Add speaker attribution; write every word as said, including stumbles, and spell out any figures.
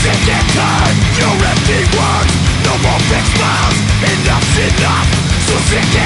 Speaker 1: Sick and tired, your empty words, no more fake smiles. Enough's enough, so sick and